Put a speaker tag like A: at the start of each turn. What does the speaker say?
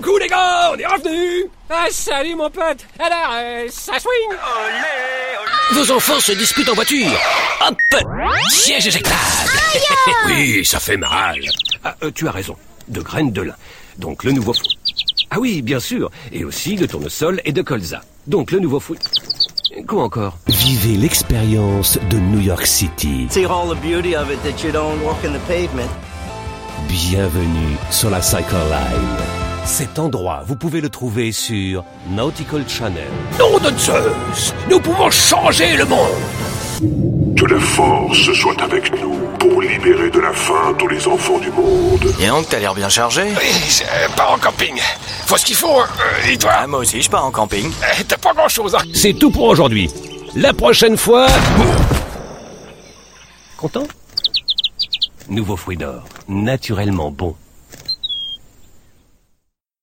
A: beaucoup les gars, on est revenus.
B: Ah, salut mon pote. Alors, ça swing?
A: Vos enfants se disputent en voiture. Hop, siège éjectable. Oui, ça fait mal. Ah, tu as raison, de graines de lin. Donc le nouveau fruit. Ah oui, bien sûr, et aussi de tournesol et de colza. Donc le nouveau fruit. Quoi encore?
C: Vivez l'expérience de New York City.
D: See all the beauty of it that you don't walk in the pavement.
C: Bienvenue sur la Cycle Line. Cet endroit, vous pouvez le trouver sur Nautical Channel.
A: Nom de Zeus, nous pouvons changer le monde.
E: Que la force soit avec nous pour libérer de la faim tous les enfants du monde.
F: Et donc, t'as l'air bien chargé?
A: Oui, je pars en camping. Faut ce qu'il faut, et toi?
F: Ah, moi aussi, je pars en camping.
A: T'as pas grand-chose, hein.
C: C'est tout pour aujourd'hui. La prochaine fois...
A: Content? Nouveau fruit d'or, naturellement bon.